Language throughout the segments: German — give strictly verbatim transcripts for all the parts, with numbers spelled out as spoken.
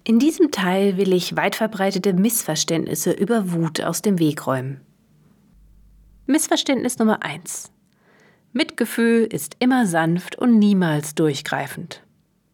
In diesem Teil will ich weit verbreitete Missverständnisse über Wut aus dem Weg räumen. Missverständnis Nummer eins. Mitgefühl ist immer sanft und niemals durchgreifend.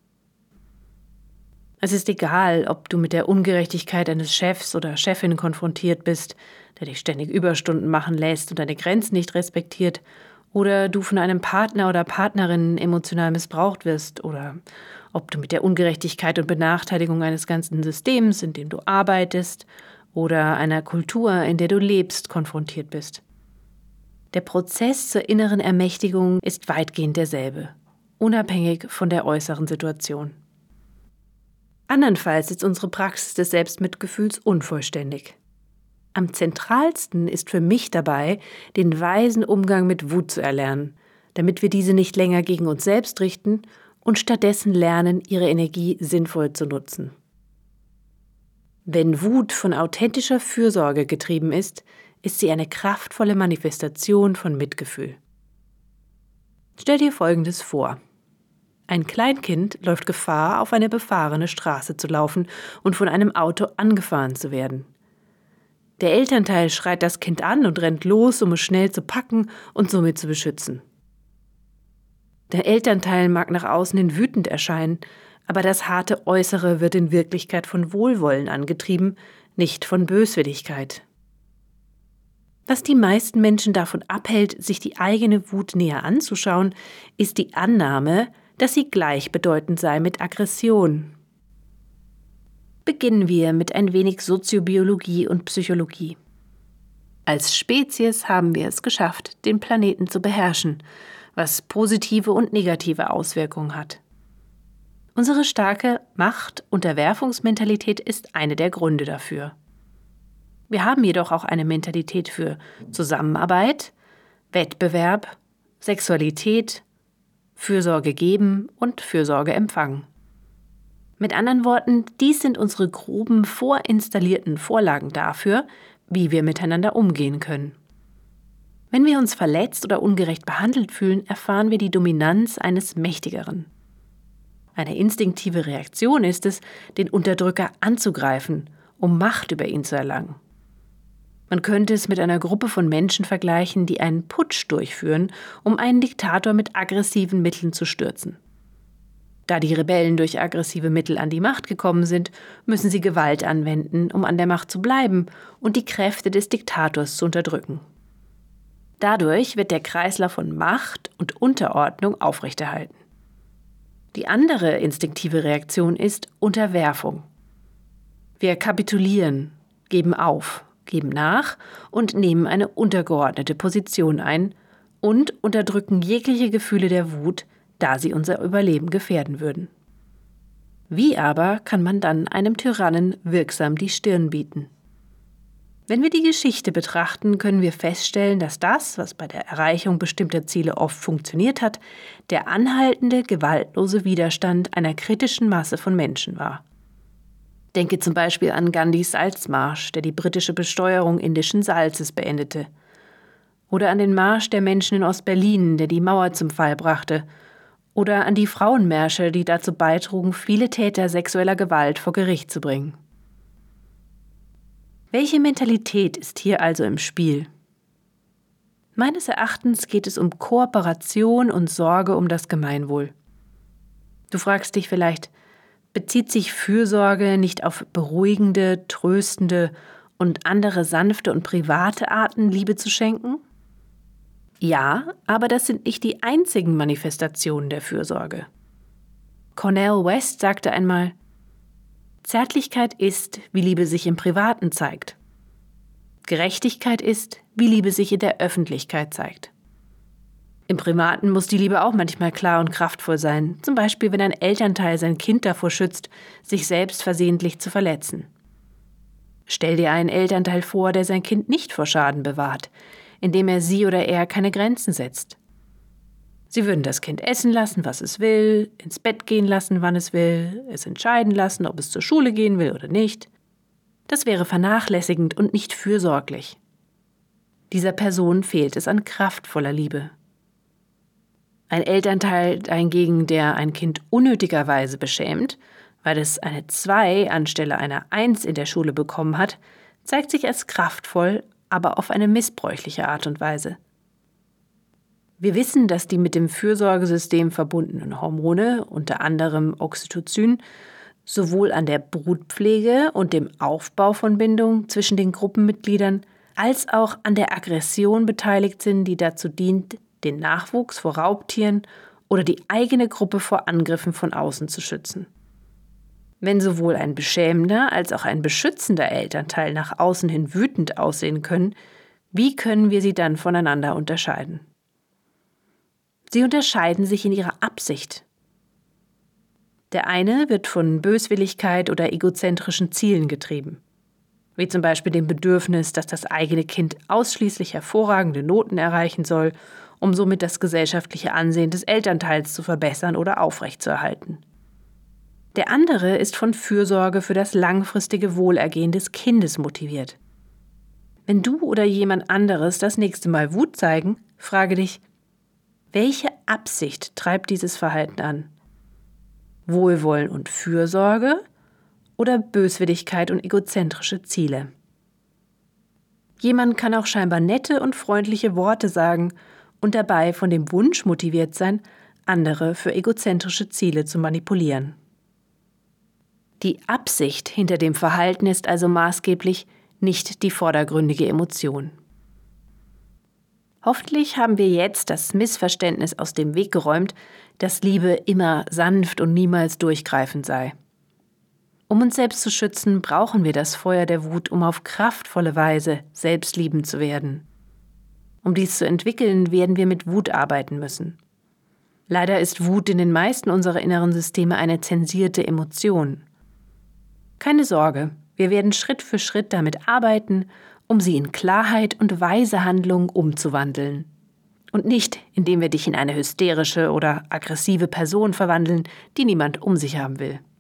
Es ist egal, ob du mit der Ungerechtigkeit eines Chefs oder Chefin konfrontiert bist, der dich ständig Überstunden machen lässt und deine Grenzen nicht respektiert, oder du von einem Partner oder Partnerin emotional missbraucht wirst, oder ob du mit der Ungerechtigkeit und Benachteiligung eines ganzen Systems, in dem du arbeitest, oder einer Kultur, in der du lebst, konfrontiert bist. Der Prozess zur inneren Ermächtigung ist weitgehend derselbe, unabhängig von der äußeren Situation. Andernfalls ist unsere Praxis des Selbstmitgefühls unvollständig. Am zentralsten ist für mich dabei, den weisen Umgang mit Wut zu erlernen, damit wir diese nicht länger gegen uns selbst richten und stattdessen lernen, ihre Energie sinnvoll zu nutzen. Wenn Wut von authentischer Fürsorge getrieben ist, ist sie eine kraftvolle Manifestation von Mitgefühl. Stell dir Folgendes vor. Ein Kleinkind läuft Gefahr, auf eine befahrene Straße zu laufen und von einem Auto angefahren zu werden. Der Elternteil schreit das Kind an und rennt los, um es schnell zu packen und somit zu beschützen. Der Elternteil mag nach außen hin wütend erscheinen, aber das harte Äußere wird in Wirklichkeit von Wohlwollen angetrieben, nicht von Böswilligkeit. Was die meisten Menschen davon abhält, sich die eigene Wut näher anzuschauen, ist die Annahme, dass sie gleichbedeutend sei mit Aggression. Beginnen wir mit ein wenig Soziobiologie und Psychologie. Als Spezies haben wir es geschafft, den Planeten zu beherrschen, was positive und negative Auswirkungen hat. Unsere starke Macht-Unterwerfungsmentalität ist eine der Gründe dafür. Wir haben jedoch auch eine Mentalität für Zusammenarbeit, Wettbewerb, Sexualität, Fürsorge geben und Fürsorge empfangen. Mit anderen Worten, dies sind unsere groben vorinstallierten Vorlagen dafür, wie wir miteinander umgehen können. Wenn wir uns verletzt oder ungerecht behandelt fühlen, erfahren wir die Dominanz eines Mächtigeren. Eine instinktive Reaktion ist es, den Unterdrücker anzugreifen, um Macht über ihn zu erlangen. Man könnte es mit einer Gruppe von Menschen vergleichen, die einen Putsch durchführen, um einen Diktator mit aggressiven Mitteln zu stürzen. Da die Rebellen durch aggressive Mittel an die Macht gekommen sind, müssen sie Gewalt anwenden, um an der Macht zu bleiben und die Kräfte des Diktators zu unterdrücken. Dadurch wird der Kreislauf von Macht und Unterordnung aufrechterhalten. Die andere instinktive Reaktion ist Unterwerfung. Wir kapitulieren, geben auf, geben nach und nehmen eine untergeordnete Position ein und unterdrücken jegliche Gefühle der Wut, da sie unser Überleben gefährden würden. Wie aber kann man dann einem Tyrannen wirksam die Stirn bieten? Wenn wir die Geschichte betrachten, können wir feststellen, dass das, was bei der Erreichung bestimmter Ziele oft funktioniert hat, der anhaltende, gewaltlose Widerstand einer kritischen Masse von Menschen war. Denke zum Beispiel an Gandhis Salzmarsch, der die britische Besteuerung indischen Salzes beendete. Oder an den Marsch der Menschen in Ostberlin, der die Mauer zum Fall brachte. Oder an die Frauenmärsche, die dazu beitrugen, viele Täter sexueller Gewalt vor Gericht zu bringen. Welche Mentalität ist hier also im Spiel? Meines Erachtens geht es um Kooperation und Sorge um das Gemeinwohl. Du fragst dich vielleicht, bezieht sich Fürsorge nicht auf beruhigende, tröstende und andere sanfte und private Arten, Liebe zu schenken? Ja, aber das sind nicht die einzigen Manifestationen der Fürsorge. Cornel West sagte einmal, Zärtlichkeit ist, wie Liebe sich im Privaten zeigt. Gerechtigkeit ist, wie Liebe sich in der Öffentlichkeit zeigt. Im Privaten muss die Liebe auch manchmal klar und kraftvoll sein, zum Beispiel wenn ein Elternteil sein Kind davor schützt, sich selbst versehentlich zu verletzen. Stell dir einen Elternteil vor, der sein Kind nicht vor Schaden bewahrt, indem er sie oder er keine Grenzen setzt. Sie würden das Kind essen lassen, was es will, ins Bett gehen lassen, wann es will, es entscheiden lassen, ob es zur Schule gehen will oder nicht. Das wäre vernachlässigend und nicht fürsorglich. Dieser Person fehlt es an kraftvoller Liebe. Ein Elternteil dahingegen, der ein Kind unnötigerweise beschämt, weil es eine zwei anstelle einer eins in der Schule bekommen hat, zeigt sich als kraftvoll, aber auf eine missbräuchliche Art und Weise. Wir wissen, dass die mit dem Fürsorgesystem verbundenen Hormone, unter anderem Oxytocin, sowohl an der Brutpflege und dem Aufbau von Bindung zwischen den Gruppenmitgliedern als auch an der Aggression beteiligt sind, die dazu dient, den Nachwuchs vor Raubtieren oder die eigene Gruppe vor Angriffen von außen zu schützen. Wenn sowohl ein beschämender als auch ein beschützender Elternteil nach außen hin wütend aussehen können, wie können wir sie dann voneinander unterscheiden? Sie unterscheiden sich in ihrer Absicht. Der eine wird von Böswilligkeit oder egozentrischen Zielen getrieben, wie zum Beispiel dem Bedürfnis, dass das eigene Kind ausschließlich hervorragende Noten erreichen soll, um somit das gesellschaftliche Ansehen des Elternteils zu verbessern oder aufrechtzuerhalten. Der andere ist von Fürsorge für das langfristige Wohlergehen des Kindes motiviert. Wenn du oder jemand anderes das nächste Mal Wut zeigen, frage dich, welche Absicht treibt dieses Verhalten an? Wohlwollen und Fürsorge oder Böswilligkeit und egozentrische Ziele? Jemand kann auch scheinbar nette und freundliche Worte sagen und dabei von dem Wunsch motiviert sein, andere für egozentrische Ziele zu manipulieren. Die Absicht hinter dem Verhalten ist also maßgeblich, nicht die vordergründige Emotion. Hoffentlich haben wir jetzt das Missverständnis aus dem Weg geräumt, dass Liebe immer sanft und niemals durchgreifend sei. Um uns selbst zu schützen, brauchen wir das Feuer der Wut, um auf kraftvolle Weise selbstliebend zu werden. Um dies zu entwickeln, werden wir mit Wut arbeiten müssen. Leider ist Wut in den meisten unserer inneren Systeme eine zensierte Emotion. Keine Sorge, wir werden Schritt für Schritt damit arbeiten, um sie in Klarheit und weise Handlung umzuwandeln. Und nicht, indem wir dich in eine hysterische oder aggressive Person verwandeln, die niemand um sich haben will.